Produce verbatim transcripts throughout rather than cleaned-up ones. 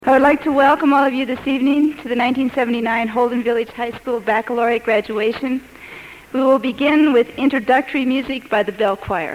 I would like to welcome all of you this evening to the nineteen seventy-nine Holden Village High School Baccalaureate graduation. We will begin with introductory music by the Bell Choir.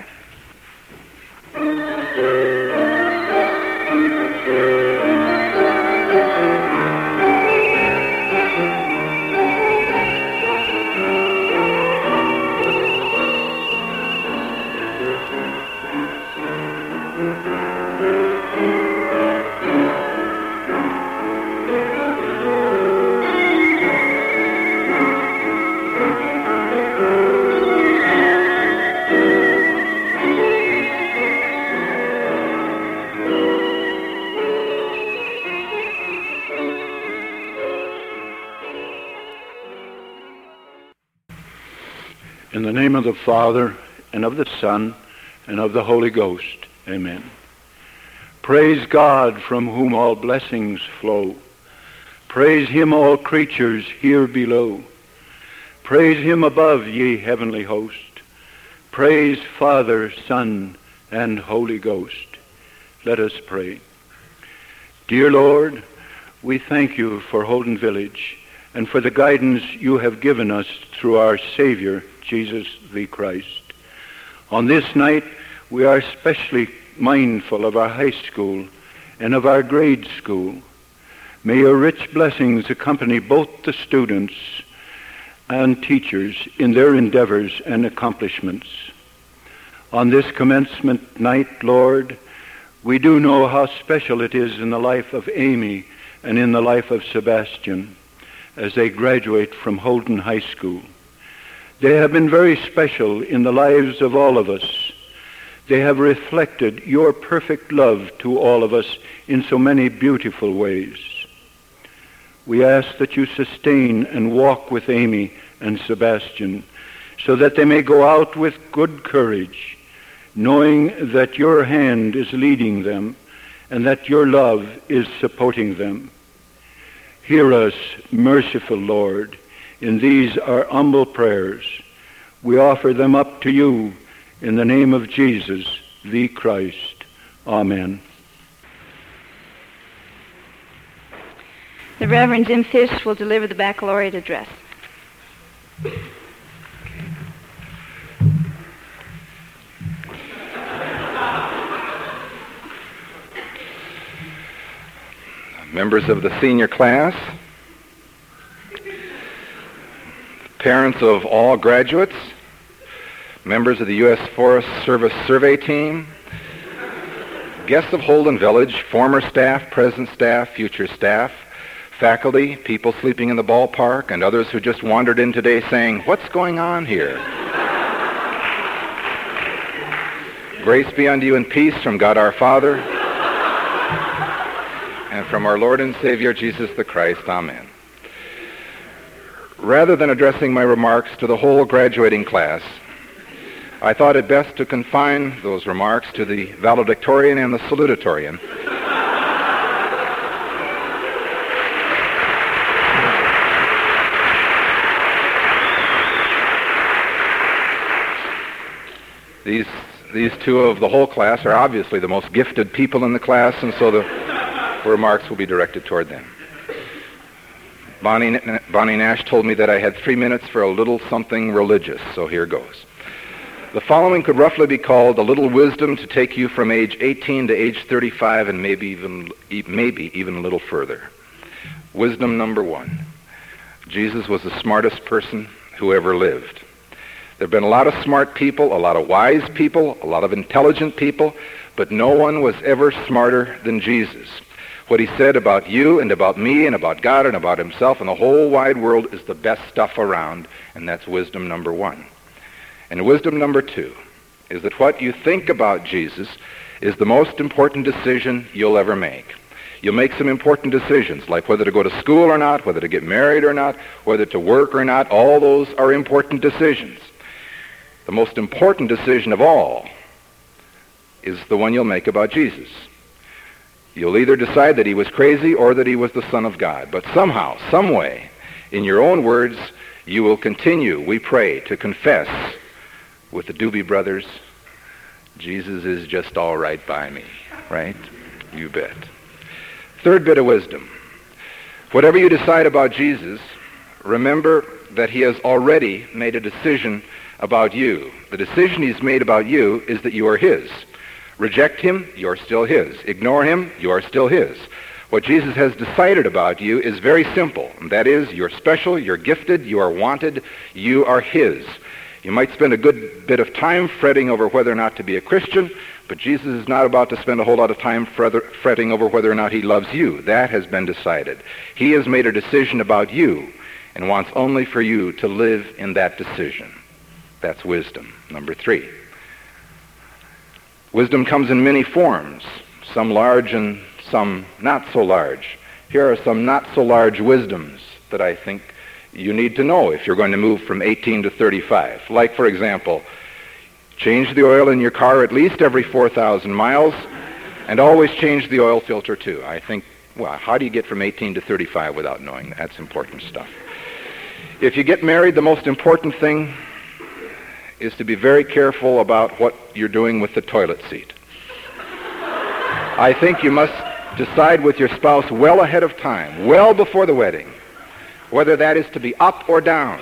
In the name of the Father, and of the Son, and of the Holy Ghost. Amen. Praise God, from whom all blessings flow. Praise him, all creatures here below. Praise him above, ye heavenly host. Praise Father, Son, and Holy Ghost. Let us pray. Dear Lord, we thank you for Holden Village and for the guidance you have given us through our Savior, Jesus the Christ. On this night, we are especially mindful of our high school and of our grade school. May your rich blessings accompany both the students and teachers in their endeavors and accomplishments. On this commencement night, Lord, we do know how special it is in the life of Amy and in the life of Sebastian as they graduate from Holden High School. They have been very special in the lives of all of us. They have reflected your perfect love to all of us in so many beautiful ways. We ask that you sustain and walk with Amy and Sebastian so that they may go out with good courage, knowing that your hand is leading them and that your love is supporting them. Hear us, merciful Lord, in these our humble prayers. We offer them up to you in the name of Jesus, the Christ. Amen. The Reverend Jim Fish will deliver the baccalaureate address. Members of the senior class, parents of all graduates, members of the U S Forest Service survey team, guests of Holden Village, former staff, present staff, future staff, faculty, people sleeping in the ballpark, and others who just wandered in today saying, "What's going on here?" Grace be unto you and peace from God our Father and from our Lord and Savior Jesus the Christ. Amen. Rather than addressing my remarks to the whole graduating class, I thought it best to confine those remarks to the valedictorian and the salutatorian. These, these two of the whole class are obviously the most gifted people in the class, and so the remarks will be directed toward them. Bonnie, Bonnie Nash told me that I had three minutes for a little something religious, so here goes. The following could roughly be called a little wisdom to take you from age eighteen to age thirty-five and maybe even, maybe even a little further. Wisdom number one. Jesus was the smartest person who ever lived. There have been a lot of smart people, a lot of wise people, a lot of intelligent people, but no one was ever smarter than Jesus. What he said about you and about me and about God and about himself and the whole wide world is the best stuff around, and that's wisdom number one. And wisdom number two is that what you think about Jesus is the most important decision you'll ever make. You'll make some important decisions, like whether to go to school or not, whether to get married or not, whether to work or not. All those are important decisions. The most important decision of all is the one you'll make about Jesus. You'll either decide that he was crazy or that he was the Son of God. But somehow, some way, in your own words, you will continue, we pray, to confess with the Doobie Brothers, Jesus is just all right by me, right? You bet. Third bit of wisdom. Whatever you decide about Jesus, remember that he has already made a decision about you. The decision he's made about you is that you are his. Reject him, you're still his. Ignore him, you are still his. What Jesus has decided about you is very simple. And that is, you're special, you're gifted, you are wanted, you are his. You might spend a good bit of time fretting over whether or not to be a Christian, but Jesus is not about to spend a whole lot of time fretting over whether or not he loves you. That has been decided. He has made a decision about you and wants only for you to live in that decision. That's wisdom. Number three. Wisdom comes in many forms, some large and some not so large. Here are some not so large wisdoms that I think you need to know if you're going to move from eighteen to thirty-five. Like, for example, change the oil in your car at least every four thousand miles, and always change the oil filter too. I think, well, how do you get from eighteen to thirty-five without knowing that? That's important stuff. If you get married, the most important thing is to be very careful about what you're doing with the toilet seat. I think you must decide with your spouse well ahead of time, well before the wedding, whether that is to be up or down.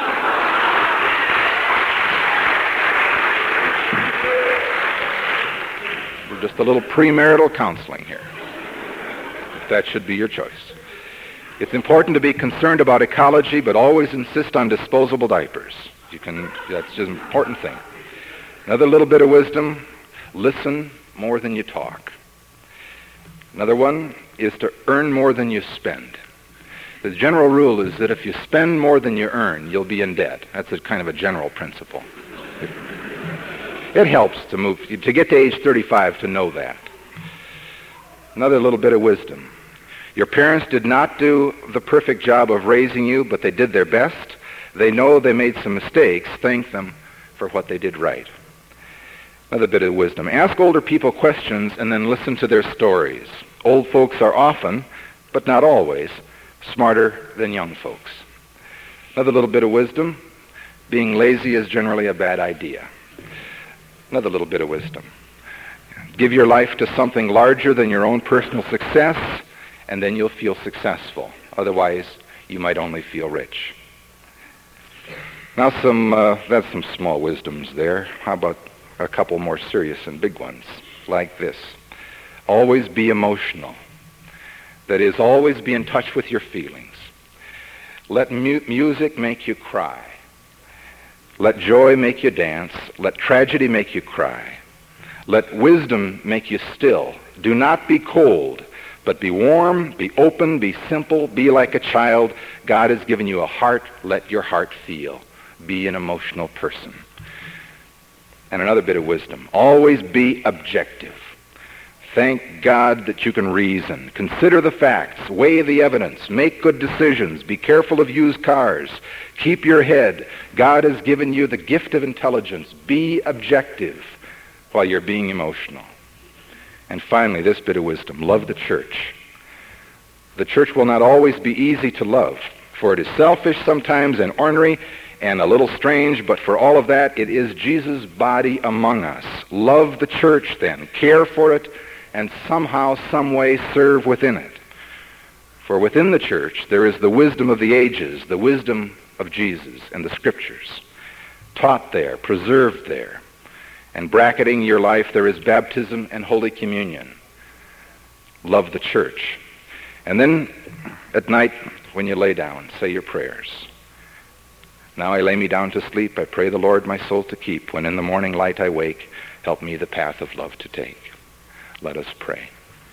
We're just a little premarital counseling here. That should be your choice. It's important to be concerned about ecology, but always insist on disposable diapers. You can, that's just an important thing. Another little bit of wisdom, listen more than you talk. Another one is to earn more than you spend. The general rule is that if you spend more than you earn, you'll be in debt. That's a kind of a general principle. It, it helps to move, to get to age thirty-five to know that. Another little bit of wisdom. Your parents did not do the perfect job of raising you, but they did their best. They know they made some mistakes. Thank them for what they did right. Another bit of wisdom. Ask older people questions and then listen to their stories. Old folks are often, but not always, smarter than young folks. Another little bit of wisdom. Being lazy is generally a bad idea. Another little bit of wisdom. Give your life to something larger than your own personal success, and then you'll feel successful. Otherwise, you might only feel rich. Now, some uh, that's some small wisdoms there. How about a couple more serious and big ones, like this? Always be emotional. That is, always be in touch with your feelings. Let mu- music make you cry. Let joy make you dance. Let tragedy make you cry. Let wisdom make you still. Do not be cold, but be warm, be open, be simple, be like a child. God has given you a heart. Let your heart feel. Be an emotional person. And another bit of wisdom. Always be objective. Thank God that you can reason. Consider the facts. Weigh the evidence. Make good decisions. Be careful of used cars. Keep your head. God has given you the gift of intelligence. Be objective while you're being emotional. And finally, this bit of wisdom. Love the church. The church will not always be easy to love, for it is selfish sometimes and ornery and a little strange, but for all of that, it is Jesus' body among us. Love the church then. Care for it, and somehow, some way, serve within it. For within the church, there is the wisdom of the ages, the wisdom of Jesus and the Scriptures, taught there, preserved there. And bracketing your life, there is baptism and Holy Communion. Love the church. And then at night, when you lay down, say your prayers. Now I lay me down to sleep. I pray the Lord my soul to keep. When in the morning light I wake, help me the path of love to take. Let us pray.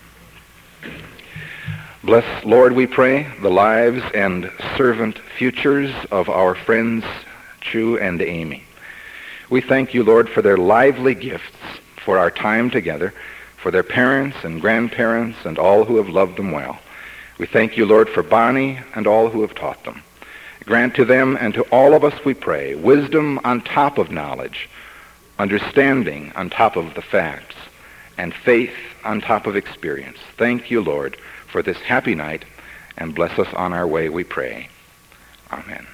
Bless, Lord, we pray, the lives and servant futures of our friends, Chu and Amy. We thank you, Lord, for their lively gifts, for our time together, for their parents and grandparents and all who have loved them well. We thank you, Lord, for Bonnie and all who have taught them. Grant to them and to all of us, we pray, wisdom on top of knowledge, understanding on top of the facts, and faith on top of experience. Thank you, Lord, for this happy night, and bless us on our way, we pray. Amen.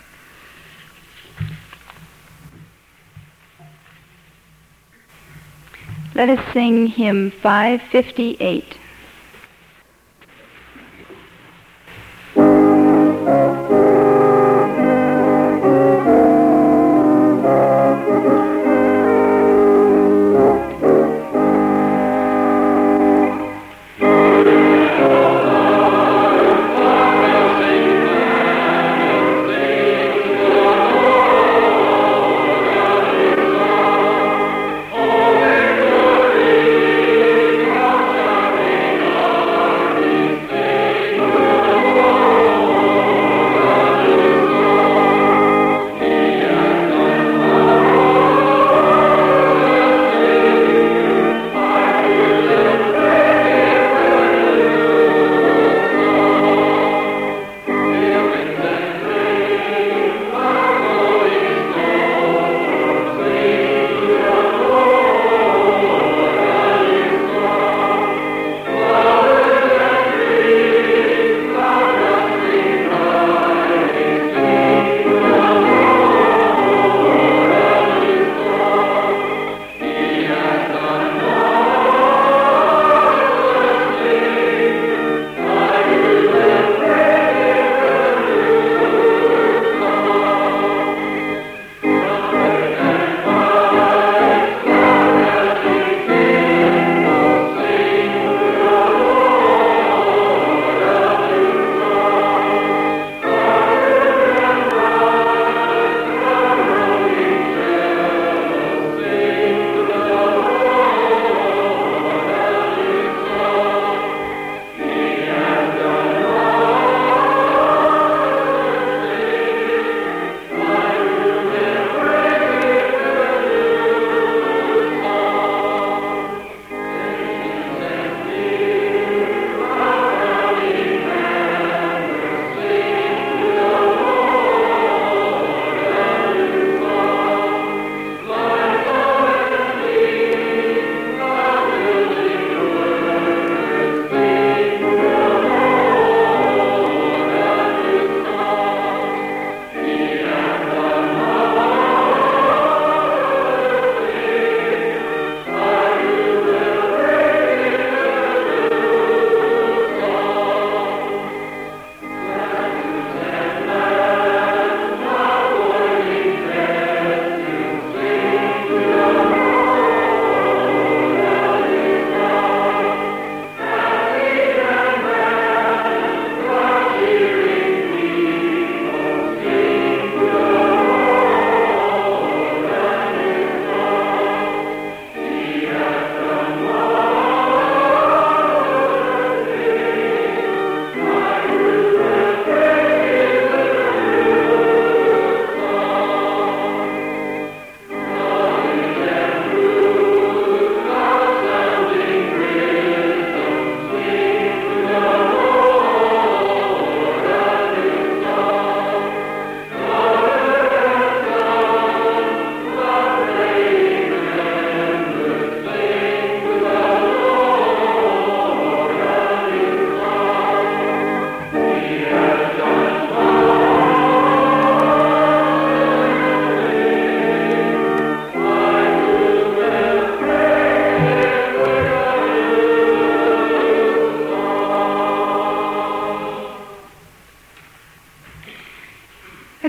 Let us sing hymn five fifty-eight.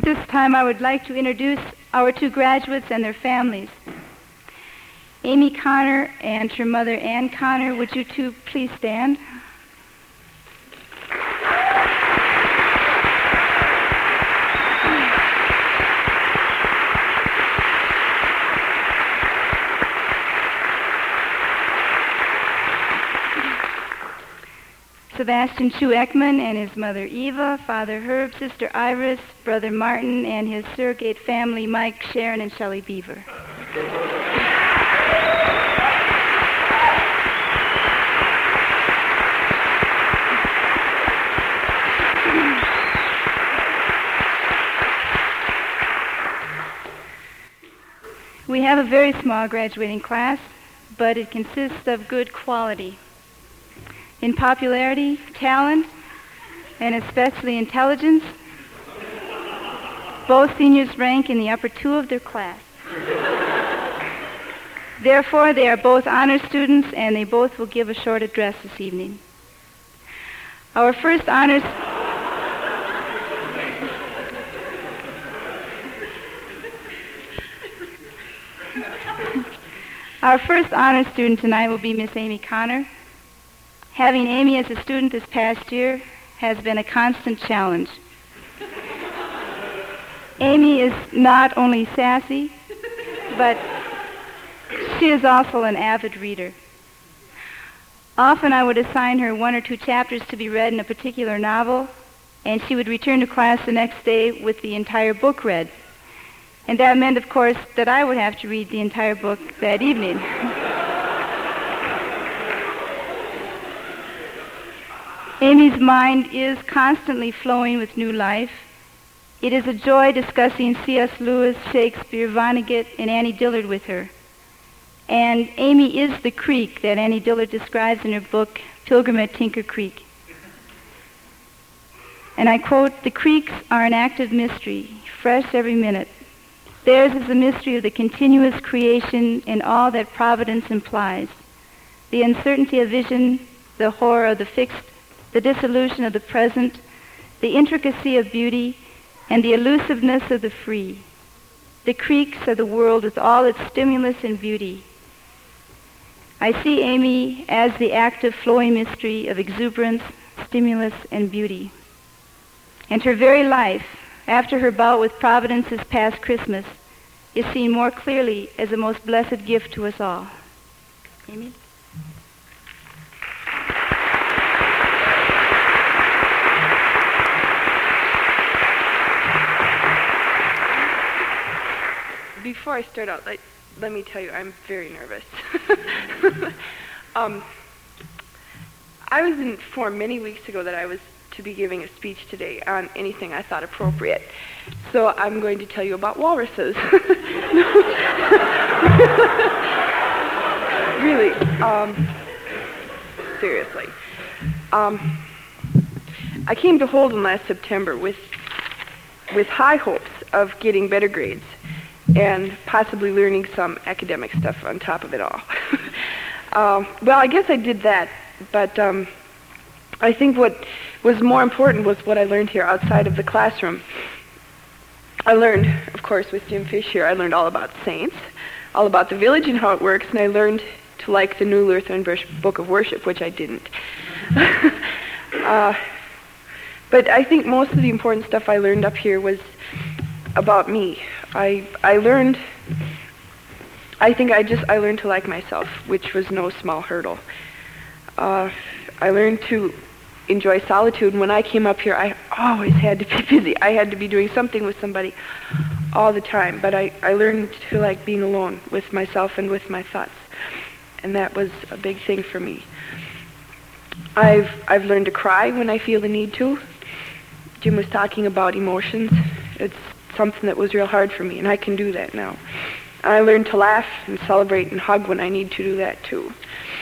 this time, I would like to introduce our two graduates and their families. Amy Connor and her mother, Ann Connor. Would you two please stand? Sebastian Chu Ekman and his mother Eva, Father Herb, Sister Iris, Brother Martin, and his surrogate family, Mike, Sharon, and Shelley Beaver. We have a very small graduating class, but it consists of good quality. In popularity, talent, and especially intelligence, both seniors rank in the upper two of their class. Therefore, they are both honor students, and they both will give a short address this evening. Our first honors... Our first honor student tonight will be Miss Amy Connor. Having Amy as a student this past year has been a constant challenge. Amy is not only sassy, but she is also an avid reader. Often I would assign her one or two chapters to be read in a particular novel, and she would return to class the next day with the entire book read. And that meant, of course, that I would have to read the entire book that evening. Amy's mind is constantly flowing with new life. It is a joy discussing C S Lewis, Shakespeare, Vonnegut, and Annie Dillard with her. And Amy is the creek that Annie Dillard describes in her book, Pilgrim at Tinker Creek. And I quote, "The creeks are an active mystery, fresh every minute. Theirs is the mystery of the continuous creation and all that providence implies, the uncertainty of vision, the horror of the fixed, the dissolution of the present, the intricacy of beauty, and the elusiveness of the free. The creeks are the world with all its stimulus and beauty. I see Amy as the active, flowing mystery of exuberance, stimulus, and beauty. And her very life, after her bout with Providence this past Christmas, is seen more clearly as a most blessed gift to us all." Amy? Before I start out, let, let me tell you, I'm very nervous. um, I was informed many weeks ago that I was to be giving a speech today on anything I thought appropriate. So I'm going to tell you about walruses. Really, um, seriously. Um, I came to Holden last September with, with high hopes of getting better grades and possibly learning some academic stuff on top of it all. um, well, I guess I did that, but um, I think what was more important was what I learned here outside of the classroom. I learned, of course, with Jim Fish here, I learned all about saints, all about the village and how it works, and I learned to like the New Lutheran Book of Worship, which I didn't. uh, but I think most of the important stuff I learned up here was about me. I I learned, I think I just, I learned to like myself, which was no small hurdle. Uh, I learned to enjoy solitude. When I came up here, I always had to be busy. I had to be doing something with somebody all the time, but I, I learned to like being alone with myself and with my thoughts, and that was a big thing for me. I've I've learned to cry when I feel the need to. Jim was talking about emotions. It's something that was real hard for me, and I can do that now. I learned to laugh and celebrate and hug when I need to do that too.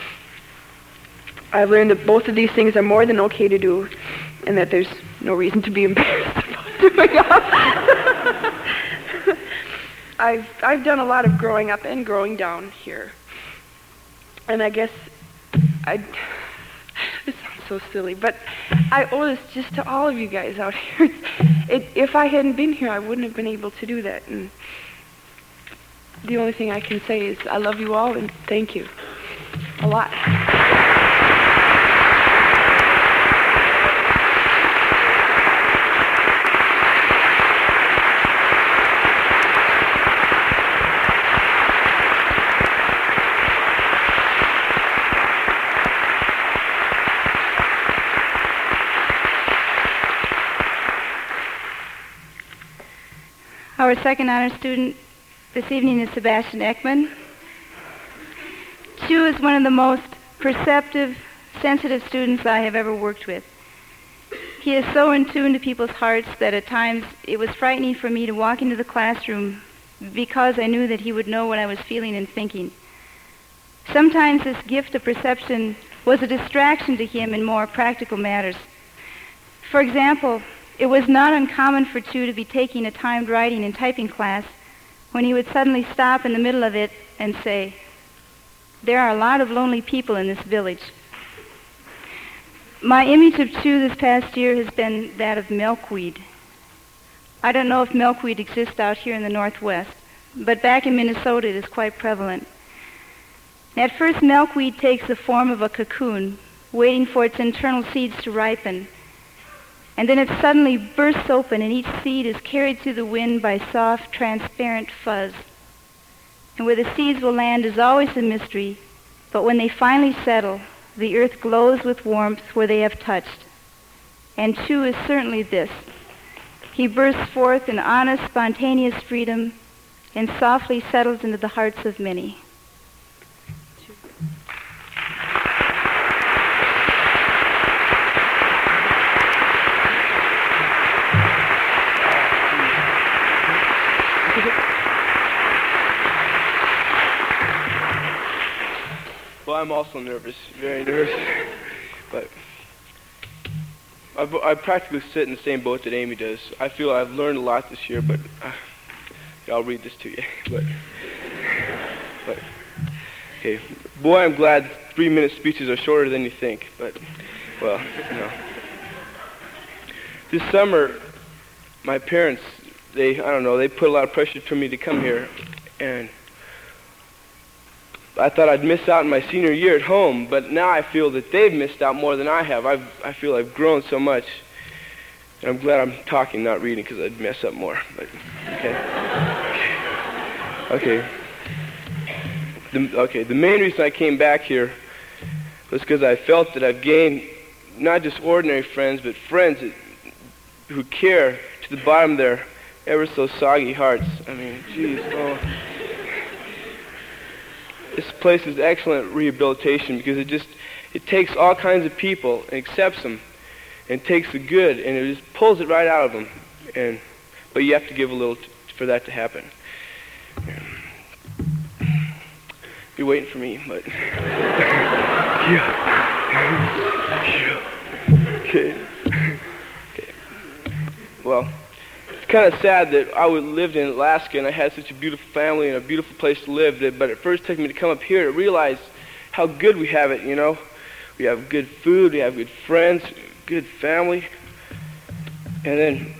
I've learned that both of these things are more than okay to do, and that there's no reason to be embarrassed about doing them. I've I've done a lot of growing up and growing down here, and I guess I. This sounds so silly. But I owe this just to all of you guys out here. It, if I hadn't been here, I wouldn't have been able to do that. And the only thing I can say is I love you all and thank you a lot. Our second honor student this evening is Sebastian Ekman. Chu is one of the most perceptive, sensitive students I have ever worked with. He is so in tune to people's hearts that at times it was frightening for me to walk into the classroom because I knew that he would know what I was feeling and thinking. Sometimes this gift of perception was a distraction to him in more practical matters. For example, it was not uncommon for Chu to be taking a timed writing and typing class when he would suddenly stop in the middle of it and say, "There are a lot of lonely people in this village." My image of Chu this past year has been that of milkweed. I don't know if milkweed exists out here in the Northwest, but back in Minnesota it is quite prevalent. At first, milkweed takes the form of a cocoon, waiting for its internal seeds to ripen. And then it suddenly bursts open, and each seed is carried through the wind by soft, transparent fuzz. And where the seeds will land is always a mystery, but when they finally settle, the earth glows with warmth where they have touched. And Chu is certainly this. He bursts forth in honest, spontaneous freedom and softly settles into the hearts of many. Well, I'm also nervous, very nervous, but I, I practically sit in the same boat that Amy does. I feel I've learned a lot this year, but uh, I'll read this to you. But, but okay, boy, I'm glad three-minute speeches are shorter than you think. But, well, you know, this summer, my parents, they, I don't know, they put a lot of pressure for me to come here, and I thought I'd miss out on my senior year at home, but now I feel that they've missed out more than I have. I've, I feel I've grown so much, and I'm glad I'm talking, not reading, because I'd mess up more. But, okay. Okay. The, okay. The main reason I came back here was because I felt that I've gained not just ordinary friends, but friends that, who care to the bottom of their ever so soggy hearts. I mean, geez, oh. This place is excellent rehabilitation because it just, it takes all kinds of people and accepts them and takes the good and it just pulls it right out of them. And, but you have to give a little t- for that to happen. You're waiting for me, but... yeah. Okay. Okay. Well, it's kind of sad that I would lived in Alaska and I had such a beautiful family and a beautiful place to live, that, but it first took me to come up here to realize how good we have it, you know. We have good food, we have good friends, good family, and then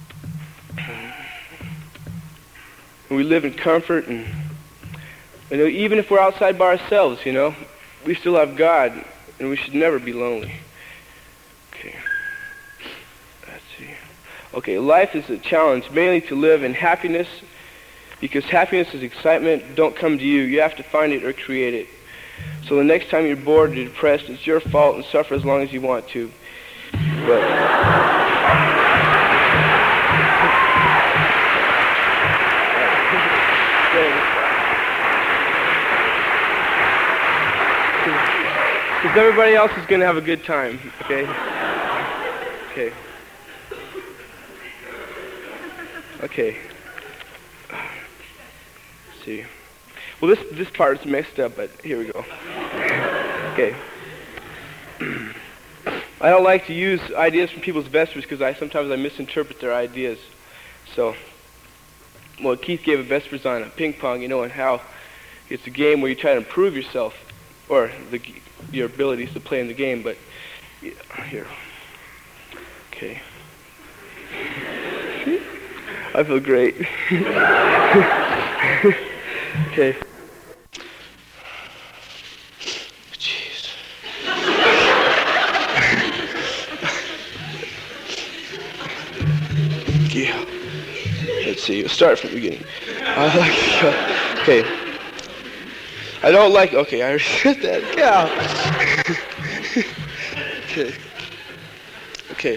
we live in comfort, and you know, even if we're outside by ourselves, you know, we still have God, and we should never be lonely. Okay. Let's see. Okay, life is a challenge, mainly to live in happiness, because happiness is excitement. Don't come to you. You have to find it or create it. So the next time you're bored or depressed, it's your fault, and suffer as long as you want to. But because everybody else is going to have a good time, okay? Okay. Okay. Let's see. Well, this this part is messed up, but here we go. Okay. I don't like to use ideas from people's vespers because I sometimes I misinterpret their ideas. So, well, Keith gave a vespers on a ping pong, you know, and how it's a game where you try to improve yourself or the, your abilities to play in the game. But Yeah, here. Okay. I feel great. Okay. Jeez. Yeah. Let's see. We'll start from the beginning. I like. Uh, okay. I don't like. Okay, I already said that. Yeah. Okay. Okay.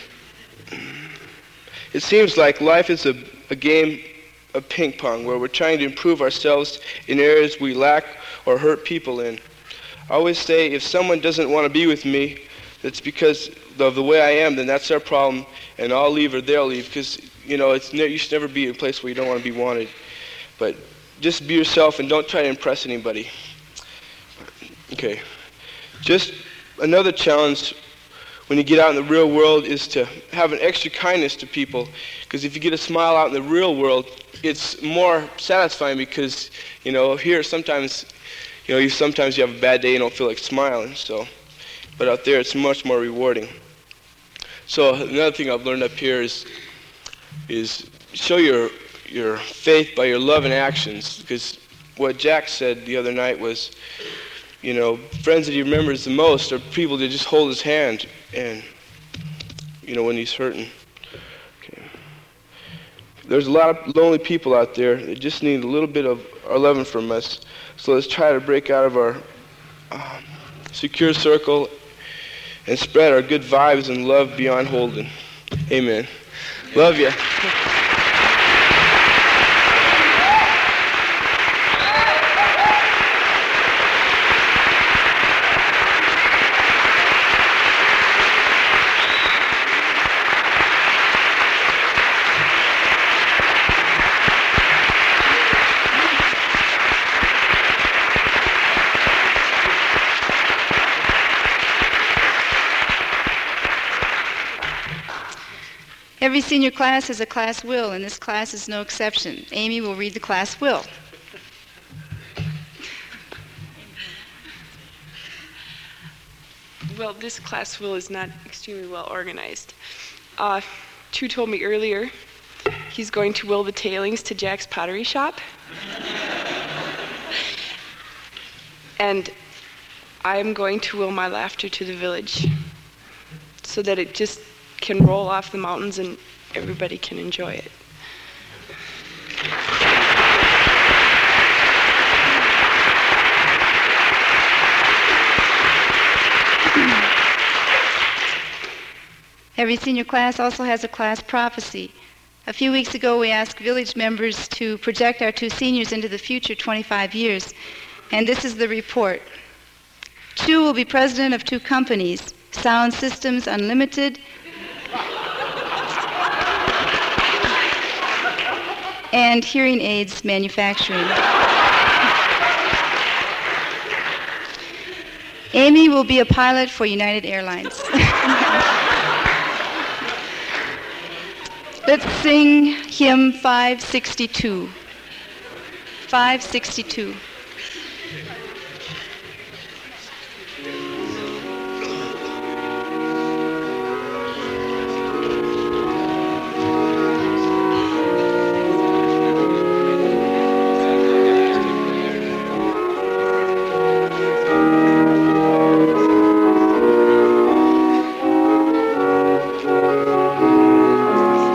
It seems like life is a, a game of ping pong where we're trying to improve ourselves in areas we lack or hurt people in. I always say if someone doesn't want to be with me, it's because of the way I am, then that's their problem, and I'll leave or they'll leave, because, you know, it's ne- you should never be in a place where you don't want to be wanted. But just be yourself and don't try to impress anybody. Okay. Just another challenge when you get out in the real world is to have an extra kindness to people, because if you get a smile out in the real world, it's more satisfying, because, you know, here sometimes, you know, you sometimes you have a bad day and don't feel like smiling, so, but out there it's much more rewarding. So another thing I've learned up here is is show your your faith by your love and actions, because what Jack said the other night was, you know, friends that he remembers the most are people that just hold his hand, and, you know, when he's hurting. Okay. There's a lot of lonely people out there that just need a little bit of our loving from us. So let's try to break out of our um, secure circle and spread our good vibes and love beyond Holden. Amen. Love you. Every senior class has a class will, and this class is no exception. Amy will read the class will. Well, this class will is not extremely well organized. Uh, Chu told me earlier he's going to will the tailings to Jack's pottery shop. And I'm going to will my laughter to the village so that it just can roll off the mountains and everybody can enjoy it. Every senior class also has a class prophecy. A few weeks ago, we asked village members to project our two seniors into the future twenty-five years, and this is the report. Chu will be president of two companies, Sound Systems Unlimited and Hearing Aids Manufacturing. Amy will be a pilot for United Airlines. Let's sing hymn five sixty-two. five sixty-two.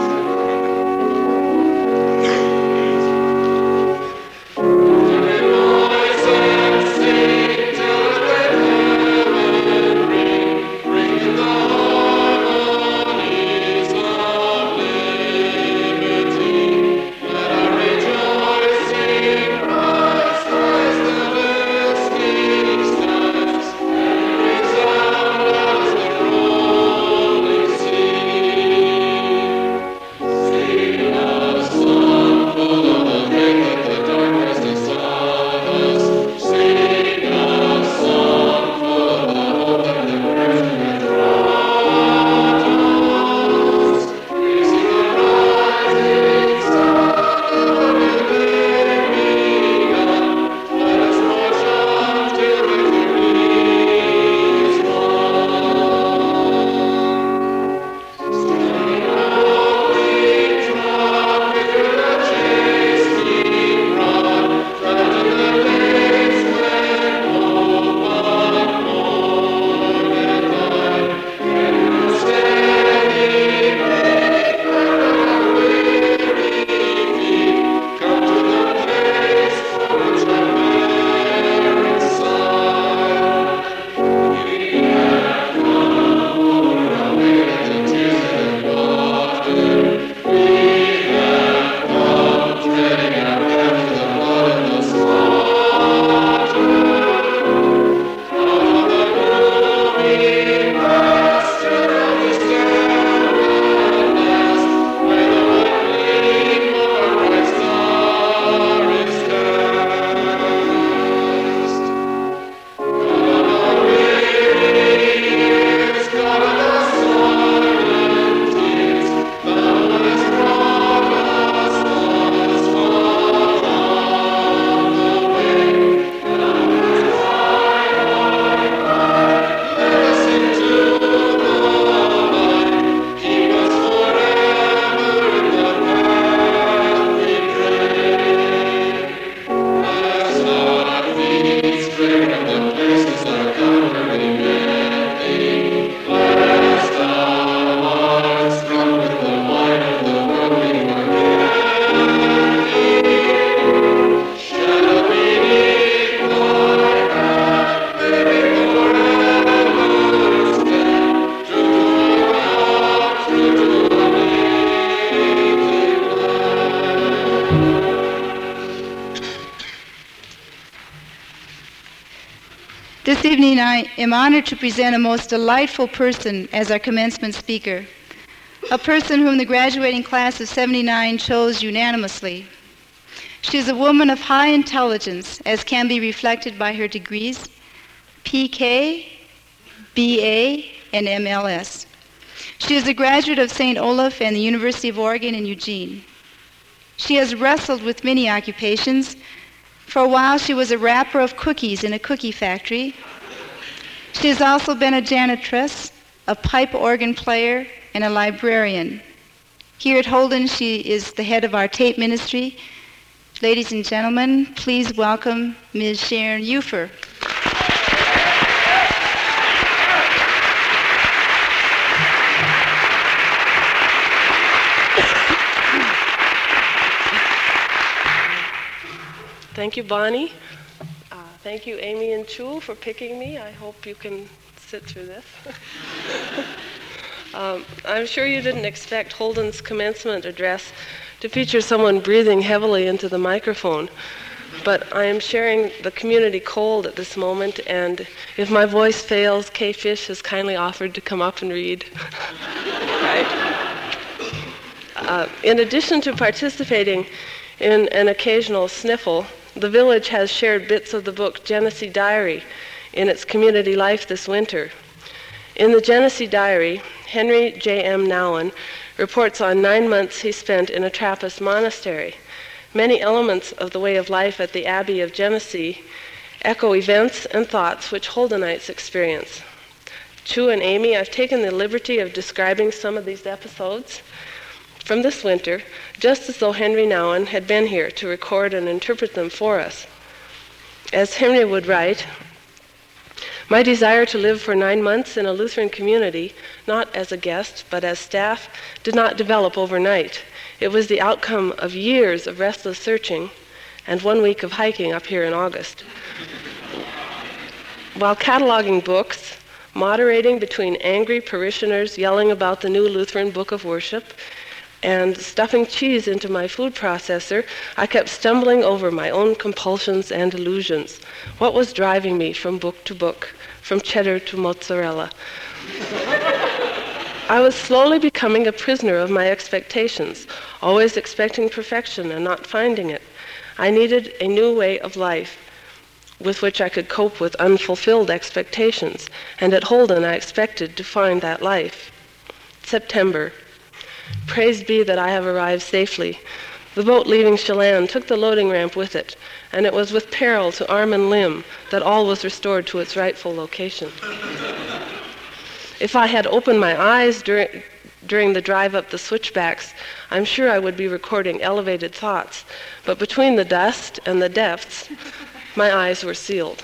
Oh This evening I am honored to present a most delightful person as our commencement speaker, a person whom the graduating class of seventy-nine chose unanimously. She is a woman of high intelligence, as can be reflected by her degrees, P K, B A, and M L S. She is a graduate of Saint Olaf and the University of Oregon in Eugene. She has wrestled with many occupations. For a while, she was a wrapper of cookies in a cookie factory. She has also been a janitress, a pipe organ player, and a librarian. Here at Holden, she is the head of our tape ministry. Ladies and gentlemen, please welcome Miz Sharon Ufer. Thank you, Bonnie. Uh, thank you, Amy and Chu, for picking me. I hope you can sit through this. um, I'm sure you didn't expect Holden's commencement address to feature someone breathing heavily into the microphone, but I am sharing the community cold at this moment, and if my voice fails, Kay Fish has kindly offered to come up and read. Right? Uh, in addition to participating in an occasional sniffle, the village has shared bits of the book Genesee Diary in its community life this winter. In the Genesee Diary, Henry J M Nouwen reports on nine months he spent in a Trappist monastery. Many elements of the way of life at the Abbey of Genesee echo events and thoughts which Holdenites experience. Chu and Amy, I've taken the liberty of describing some of these episodes from this winter, just as though Henry Nouwen had been here to record and interpret them for us. As Henry would write, my desire to live for nine months in a Lutheran community, not as a guest, but as staff, did not develop overnight. It was the outcome of years of restless searching and one week of hiking up here in August. While cataloging books, moderating between angry parishioners yelling about the new Lutheran Book of Worship, and stuffing cheese into my food processor, I kept stumbling over my own compulsions and illusions. What was driving me from book to book, from cheddar to mozzarella? I was slowly becoming a prisoner of my expectations, always expecting perfection and not finding it. I needed a new way of life with which I could cope with unfulfilled expectations, and at Holden I expected to find that life. September. Praise be that I have arrived safely. The boat leaving Chelan took the loading ramp with it, and it was with peril to arm and limb that all was restored to its rightful location. If I had opened my eyes during, during the drive up the switchbacks, I'm sure I would be recording elevated thoughts, but between the dust and the depths, my eyes were sealed.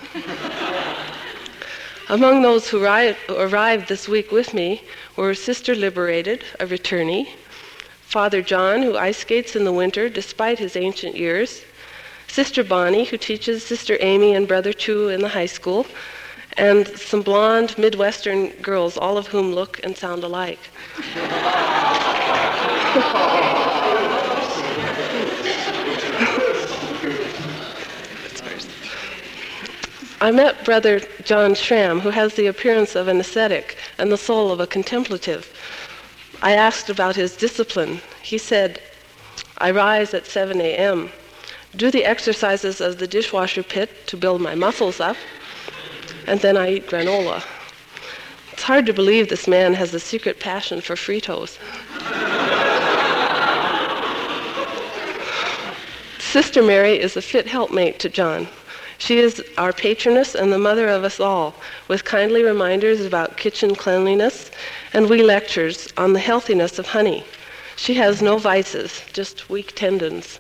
Among those who ri- arrived this week with me were Sister Liberated, a returnee, Father John, who ice skates in the winter despite his ancient years, Sister Bonnie, who teaches Sister Amy and Brother Chu in the high school, and some blonde Midwestern girls, all of whom look and sound alike. I met Brother John Schramm, who has the appearance of an ascetic and the soul of a contemplative. I asked about his discipline. He said, I rise at seven a.m., do the exercises of the dishwasher pit to build my muscles up, and then I eat granola. It's hard to believe this man has a secret passion for Fritos. Sister Mary is a fit helpmate to John. She is our patroness and the mother of us all, with kindly reminders about kitchen cleanliness and wee lectures on the healthiness of honey. She has no vices, just weak tendons.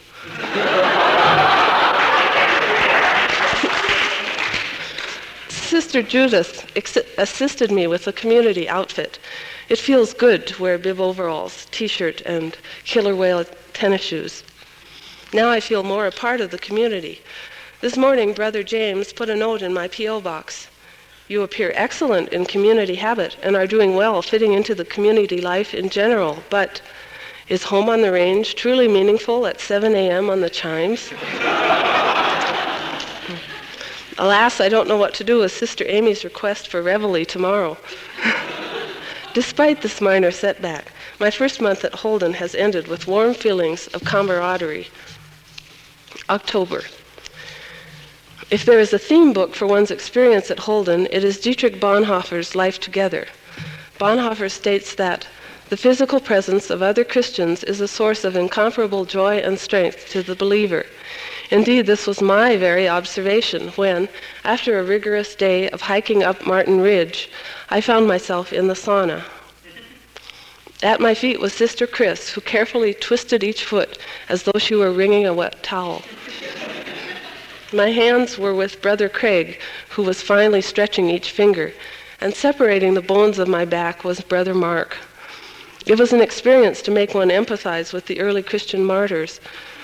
Sister Judith ex- assisted me with the community outfit. It feels good to wear bib overalls, t-shirt, and killer whale tennis shoes. Now I feel more a part of the community. This morning, Brother James put a note in my P O box. You appear excellent in community habit and are doing well fitting into the community life in general, but is home on the range truly meaningful at seven a.m. on the chimes? Alas, I don't know what to do with Sister Amy's request for reveille tomorrow. Despite this minor setback, my first month at Holden has ended with warm feelings of camaraderie. October. If there is a theme book for one's experience at Holden, it is Dietrich Bonhoeffer's Life Together. Bonhoeffer states that the physical presence of other Christians is a source of incomparable joy and strength to the believer. Indeed, this was my very observation when, after a rigorous day of hiking up Martin Ridge, I found myself in the sauna. At my feet was Sister Chris, who carefully twisted each foot as though she were wringing a wet towel. My hands were with Brother Craig, who was finely stretching each finger, and separating the bones of my back was Brother Mark. It was an experience to make one empathize with the early Christian martyrs.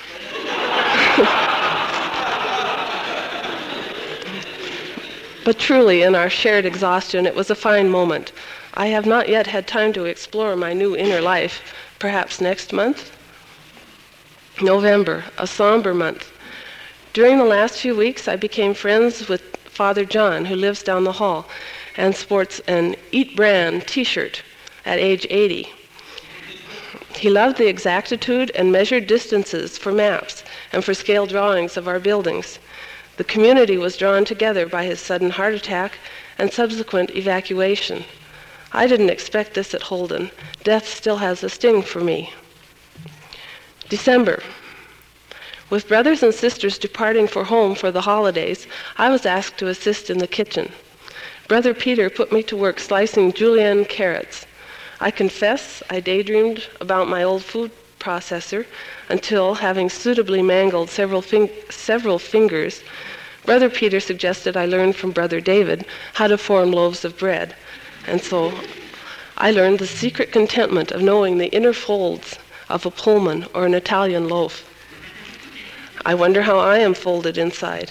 But truly, in our shared exhaustion, it was a fine moment. I have not yet had time to explore my new inner life. Perhaps next month? November, a somber month. During the last few weeks, I became friends with Father John, who lives down the hall, and sports an Eat Bran t-shirt at age eighty. He loved the exactitude and measured distances for maps and for scale drawings of our buildings. The community was drawn together by his sudden heart attack and subsequent evacuation. I didn't expect this at Holden. Death still has a sting for me. December. With brothers and sisters departing for home for the holidays, I was asked to assist in the kitchen. Brother Peter put me to work slicing julienne carrots. I confess I daydreamed about my old food processor until, having suitably mangled several, fing- several fingers, Brother Peter suggested I learn from Brother David how to form loaves of bread. And so I learned the secret contentment of knowing the inner folds of a Pullman or an Italian loaf. I wonder how I am folded inside.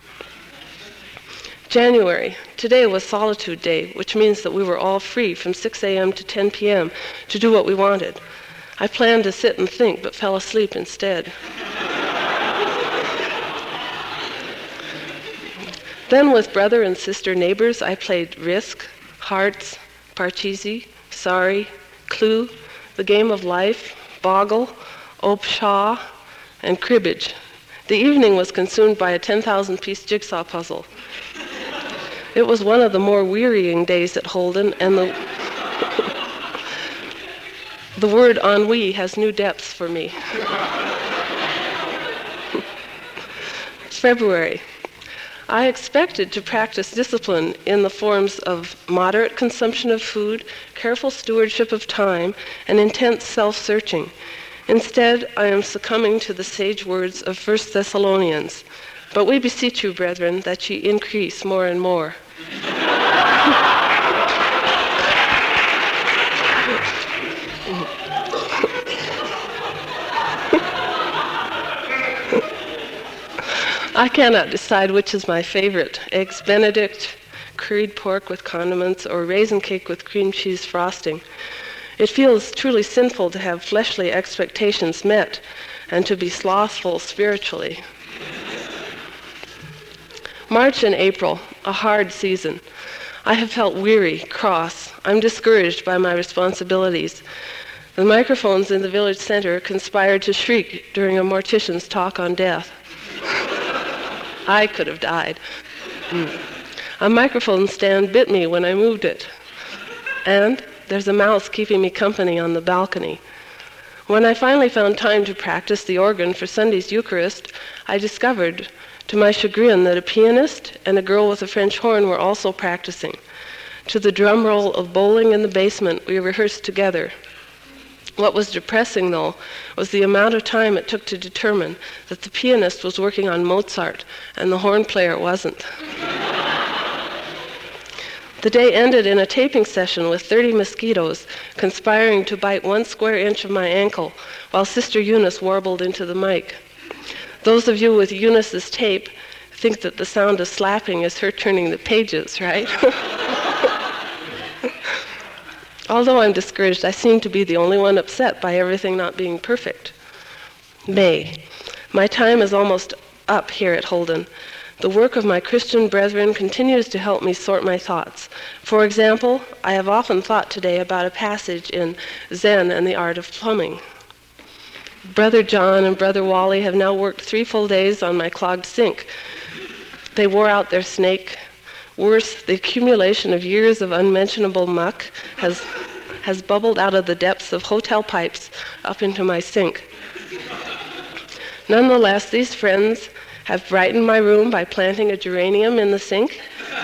January. Today was Solitude Day, which means that we were all free from six a.m. to ten p.m. to do what we wanted. I planned to sit and think, but fell asleep instead. Then with brother and sister neighbors, I played Risk, Hearts, Parcheesi, Sorry, Clue, The Game of Life, Boggle, Ope Shaw, and Cribbage. The evening was consumed by a ten thousand piece jigsaw puzzle. It was one of the more wearying days at Holden, and the, the word ennui has new depths for me. February. I expected to practice discipline in the forms of moderate consumption of food, careful stewardship of time, and intense self-searching. Instead, I am succumbing to the sage words of First Thessalonians. But we beseech you, brethren, that ye increase more and more. I cannot decide which is my favorite, Eggs Benedict, curried pork with condiments, or raisin cake with cream cheese frosting. It feels truly sinful to have fleshly expectations met and to be slothful spiritually. March and April, a hard season. I have felt weary, cross. I'm discouraged by my responsibilities. The microphones in the village center conspired to shriek during a mortician's talk on death. I could have died. Mm. A microphone stand bit me when I moved it. And there's a mouse keeping me company on the balcony. When I finally found time to practice the organ for Sunday's Eucharist, I discovered, to my chagrin, that a pianist and a girl with a French horn were also practicing. To the drum roll of Bowling in the Basement, we rehearsed together. What was depressing, though, was the amount of time it took to determine that the pianist was working on Mozart and the horn player wasn't. The day ended in a taping session with thirty mosquitoes conspiring to bite one square inch of my ankle while Sister Eunice warbled into the mic. Those of you with Eunice's tape think that the sound of slapping is her turning the pages, right? Although I'm discouraged, I seem to be the only one upset by everything not being perfect. May. My time is almost up here at Holden. The work of my Christian brethren continues to help me sort my thoughts. For example, I have often thought today about a passage in Zen and the Art of Plumbing. Brother John and Brother Wally have now worked three full days on my clogged sink. They wore out their snake. Worse, the accumulation of years of unmentionable muck has, has bubbled out of the depths of hotel pipes up into my sink. Nonetheless, these friends have brightened my room by planting a geranium in the sink.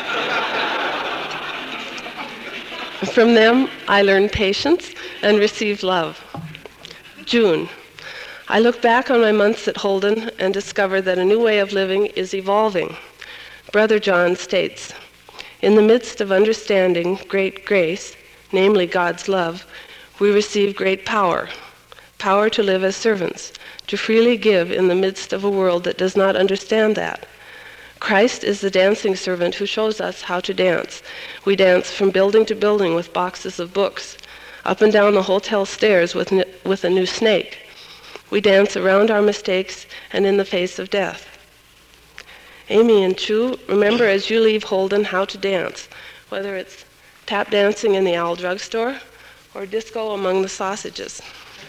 From them, I learned patience and received love. June. I look back on my months at Holden and discover that a new way of living is evolving. Brother John states, "In the midst of understanding great grace, namely God's love, we receive great power, power to live as servants, to freely give in the midst of a world that does not understand that. Christ is the dancing servant who shows us how to dance. We dance from building to building with boxes of books, up and down the hotel stairs with, n- with a new snake. We dance around our mistakes and in the face of death. Amy and Chu, remember as you leave Holden how to dance, whether it's tap dancing in the Owl drugstore or disco among the sausages.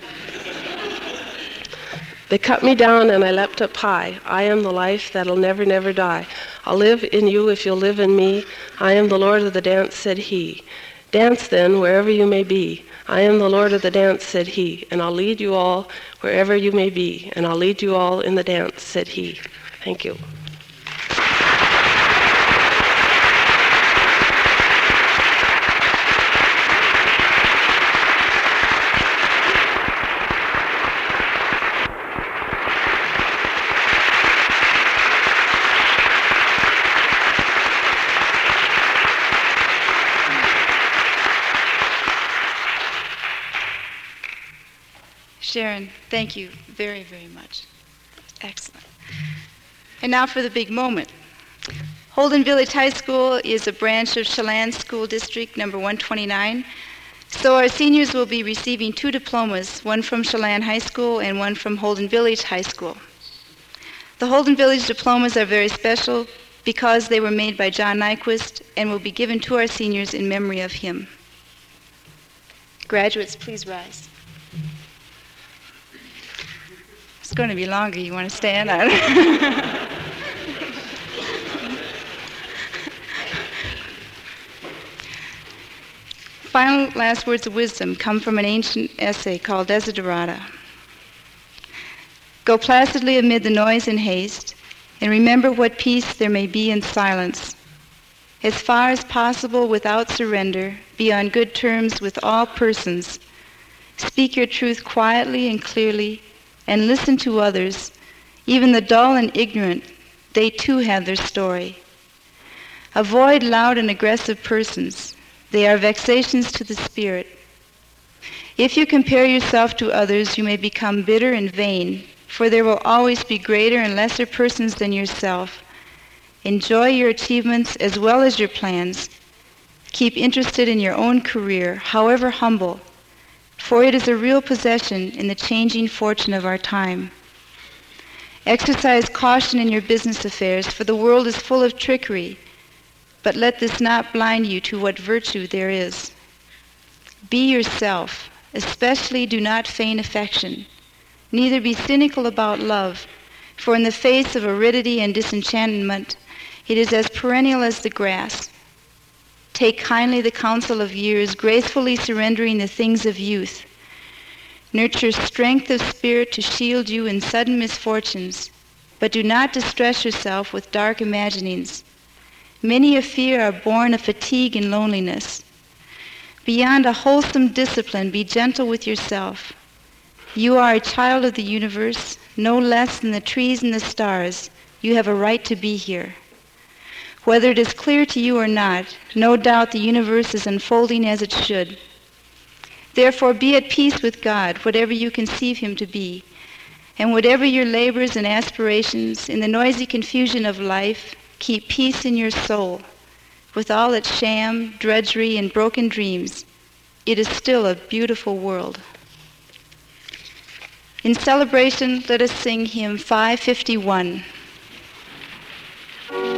They cut me down and I leapt up high. I am the life that'll never, never die. I'll live in you if you'll live in me. I am the Lord of the dance, said he. Dance then, wherever you may be. I am the Lord of the dance, said he, and I'll lead you all wherever you may be, and I'll lead you all in the dance, said he. Thank you. Sharon, thank you very, very much. Excellent. And now for the big moment. Holden Village High School is a branch of Chelan School District number one twenty-nine. So our seniors will be receiving two diplomas, one from Chelan High School and one from Holden Village High School. The Holden Village diplomas are very special because they were made by John Nyquist and will be given to our seniors in memory of him. Graduates, please rise. It's going to be longer. You want to stand on it? Final last words of wisdom come from an ancient essay called Desiderata. Go placidly amid the noise and haste, and remember what peace there may be in silence. As far as possible without surrender, be on good terms with all persons. Speak your truth quietly and clearly, and listen to others, even the dull and ignorant. They too have their story. Avoid loud and aggressive persons. They are vexations to the spirit. If you compare yourself to others, you may become bitter and vain, for there will always be greater and lesser persons than yourself. Enjoy your achievements as well as your plans. Keep interested in your own career, however humble, for it is a real possession in the changing fortune of our time. Exercise caution in your business affairs, for the world is full of trickery, but let this not blind you to what virtue there is. Be yourself, especially do not feign affection, neither be cynical about love, for in the face of aridity and disenchantment, it is as perennial as the grass. Take kindly the counsel of years, gracefully surrendering the things of youth. Nurture strength of spirit to shield you in sudden misfortunes, but do not distress yourself with dark imaginings. Many a fear are born of fatigue and loneliness. Beyond a wholesome discipline, be gentle with yourself. You are a child of the universe, no less than the trees and the stars. You have a right to be here. Whether it is clear to you or not, no doubt the universe is unfolding as it should. Therefore, be at peace with God, whatever you conceive him to be, and whatever your labors and aspirations, in the noisy confusion of life, keep peace in your soul. With all its sham, drudgery, and broken dreams, it is still a beautiful world. In celebration, let us sing hymn five fifty-one.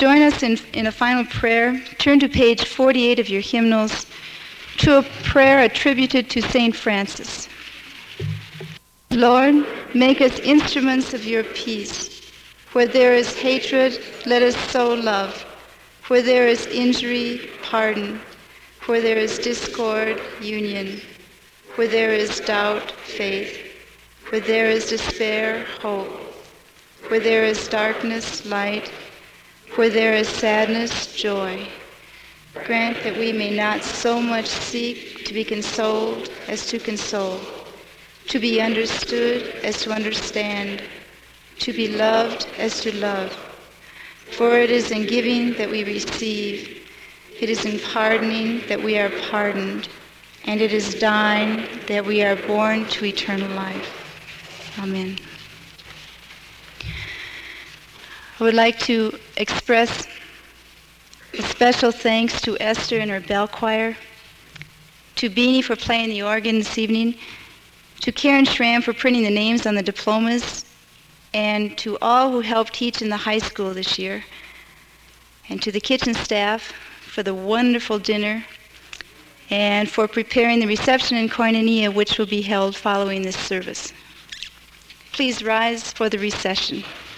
join us in, in a final prayer, turn to page forty-eight of your hymnals, to a prayer attributed to Saint Francis. Lord, make us instruments of your peace. Where there is hatred, let us sow love. Where there is injury, pardon. Where there is discord, union. Where there is doubt, faith. Where there is despair, hope. Where there is darkness, light. Where there is sadness, joy. Grant that we may not so much seek to be consoled as to console, to be understood as to understand, to be loved as to love. For it is in giving that we receive, it is in pardoning that we are pardoned, and it is dying that we are born to eternal life. Amen. I would like to express a special thanks to Esther and her bell choir, to Beanie for playing the organ this evening, to Karen Schramm for printing the names on the diplomas, and to all who helped teach in the high school this year, and to the kitchen staff for the wonderful dinner, and for preparing the reception in Koinonia, which will be held following this service. Please rise for the recession.